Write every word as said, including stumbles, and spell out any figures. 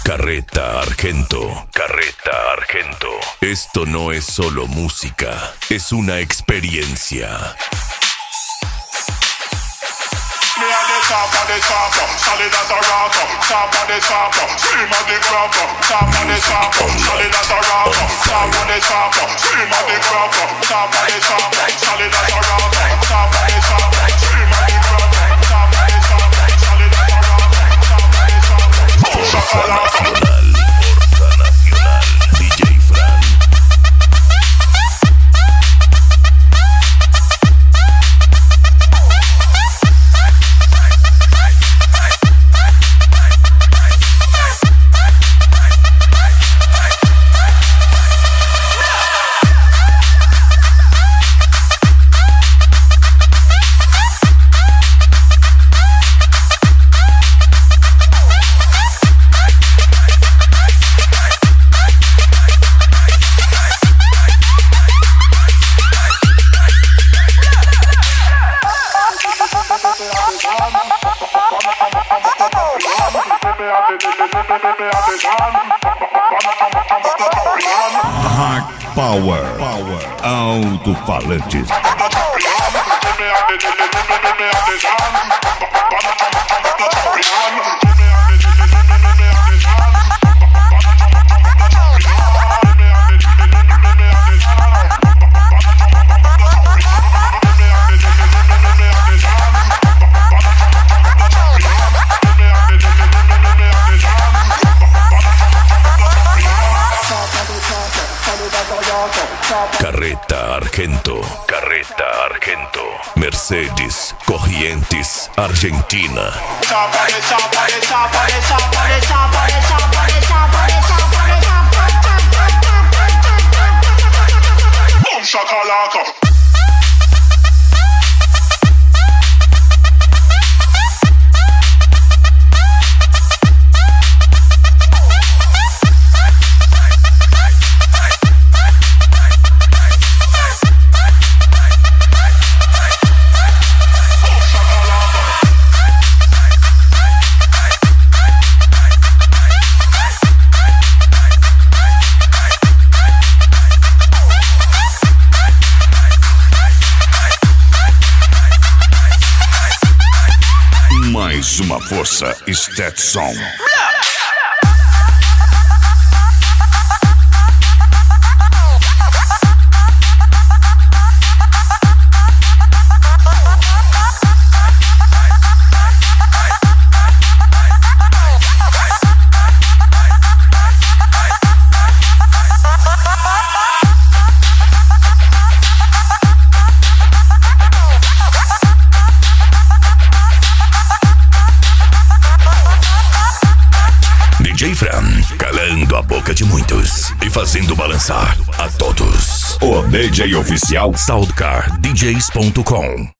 Carreta Argento. Carreta Argento. Esto no es solo música, es una experiencia. Me and the top of the top, solid as a rock. Top of the top, scream of the crop. Top of the top, solid as a rock. Top of the top, scream of the crop. Top of the top, solid as a rock. Top of the top, scream of the crop. Top of the top, solid as a rock. Top of the top, Forza Nacional. Forza Nacional. D J Fran. Hard Power, Power. Alto-falantes. Carreta Argento. Carreta Argento. Mercedes, Corrientes, Argentina. Boom shakalaka. Mais uma força Stetson. D J Fran, calando a boca de muitos e fazendo balançar a todos. O D J oficial soundcar d js ponto com